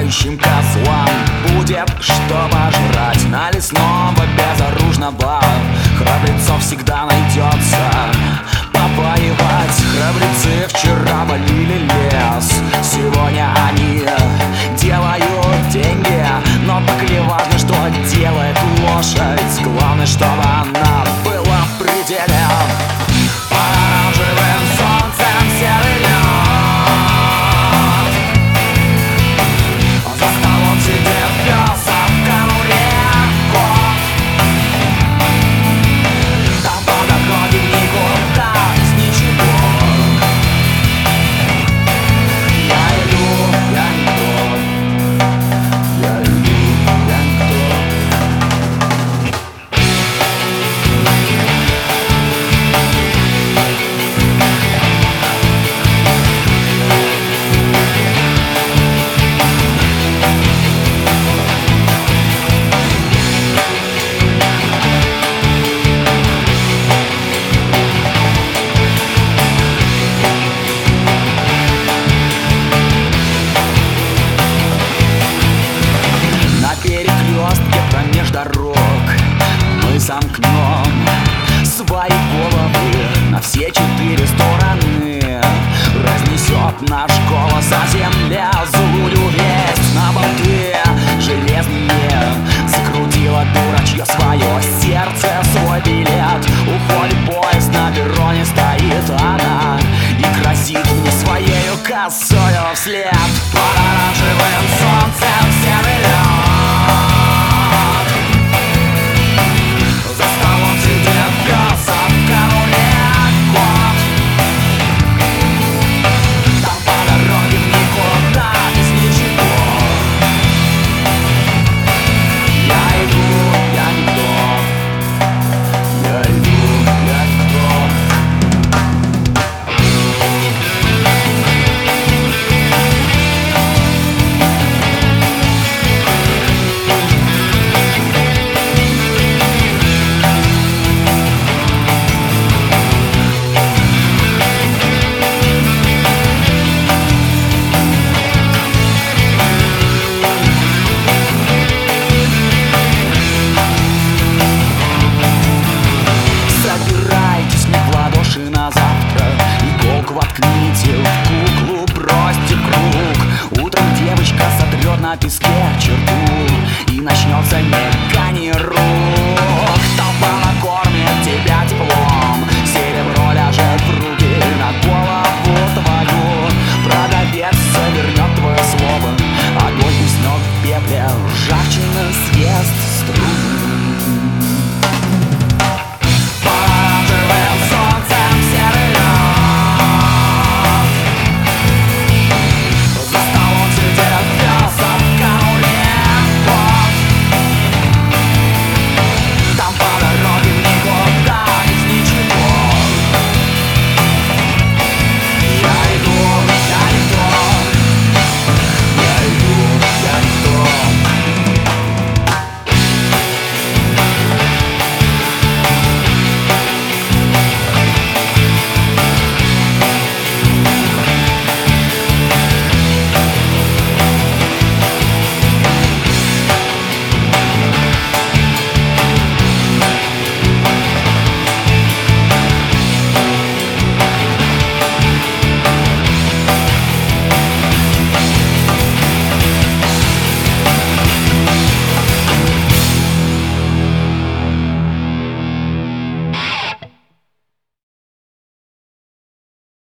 нищим козлам будет что пожрать. На лесного безоружного храбрецов всегда найдется повоевать. Храбрецы вчера валили лес, сегодня они делают деньги. Но так ли важно, что делает лошадь? Главное, чтобы она была в пределе. Оранжевым солнцем серый лед, за столом сидит пес, а в конуре кот. Там по дороге никуда без ничего. Я иду, я никто. Я иду, я никто. На перекрестке промеж дорог мы замкнем свои головы на все четыре стороны. Разнесет наш голос о земле злую весть. На болты железные закрутила дурачье свое сердце, свой билет. Уходит поезд, на перроне стоит она и грозит мне своею косою вслед. Под оранжевым солнцем серый лед, за столом сидит пес, а в конуре кот. Там по дороге никуда без ничего. Я иду, я никто. Я иду, я никто. Собирайтесь мне в ладоши на завтра, иголку воткните в куклу, бросьте в круг. Утром девочка сотрет на песке чернила.